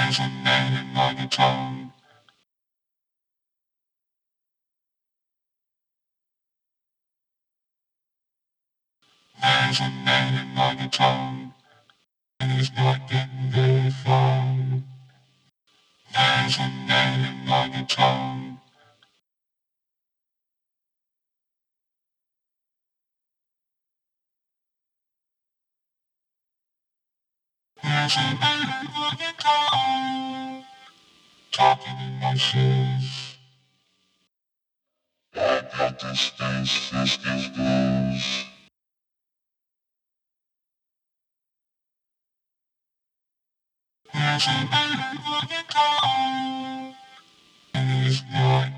There's a name on your tongue. There's a name on your tongue. And it's not getting very far. There's a name on your tongue. There's a name on your tongue. Talking in my shoes. I got this this blues. There's a name on your tongue. And it's not